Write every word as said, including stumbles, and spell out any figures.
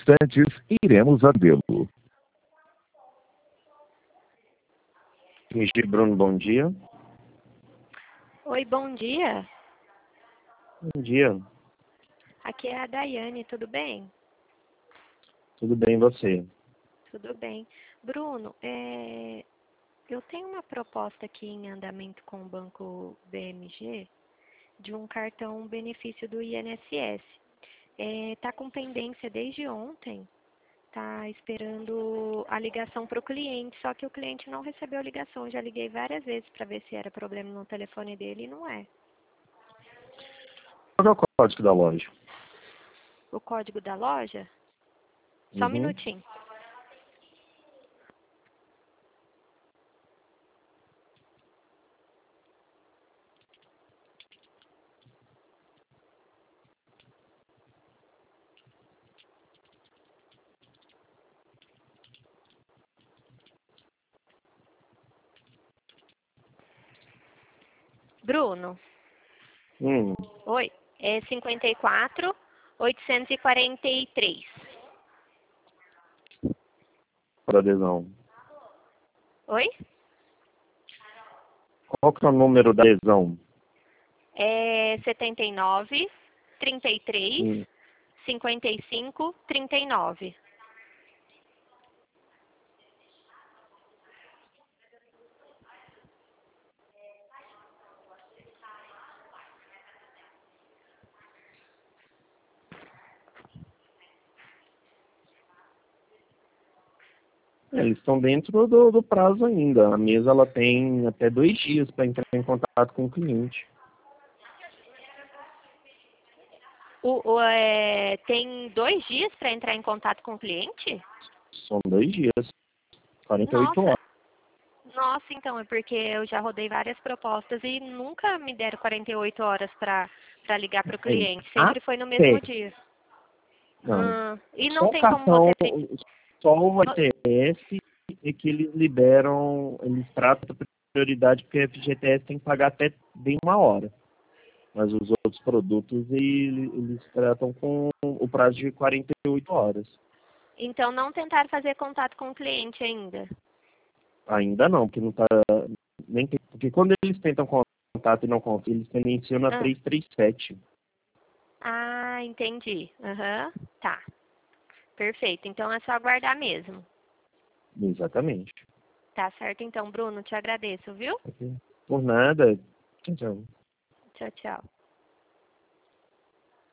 instantes, iremos atendê-lo. Bruno, bom dia. Oi, bom dia. Bom dia. Aqui é a Daiane, tudo bem? Tudo bem, e você? Tudo bem. Bruno, é, eu tenho uma proposta aqui em andamento com o Banco B M G de um cartão benefício do I N S S. Está com pendência desde ontem, está esperando a ligação para o cliente, só que o cliente não recebeu a ligação. Eu já liguei várias vezes para ver se era problema no telefone dele e não é. Qual é o código da loja? O código da loja? Só um Uhum. minutinho. Bruno. Hum. Oi, é cinquenta e quatro, oitocentos e quarenta e três. Para adesão. Oi? Qual que é o número da adesão? É setenta e nove, trinta e três, Hum. cinquenta e cinco, trinta e nove. É, eles estão dentro do, do prazo ainda. A mesa ela tem até dois dias para entrar em contato com o cliente. O, o, é, tem dois dias para entrar em contato com o cliente? São dois dias. quarenta e oito Nossa. horas. Nossa, então, é porque eu já rodei várias propostas e nunca me deram quarenta e oito horas para para ligar para o cliente. Sempre foi no mesmo dia. Não. Hum, e não Só o tem como cartão, você pedir. só o I T S é que eles liberam, eles tratam a prioridade porque a F G T S tem que pagar até bem uma hora. Mas os outros produtos eles, eles tratam com o prazo de quarenta e oito horas. Então, não tentaram fazer contato com o cliente ainda. Ainda não, porque não tá. Nem tem, porque quando eles tentam contato e não conseguem, eles tendenciam na Ah. trezentos e trinta e sete. Ah, entendi. Aham, tá. Perfeito. Então é só aguardar mesmo. Exatamente. Tá certo então, Bruno. Te agradeço, viu? Por nada. Tchau, tchau. Tchau, tchau.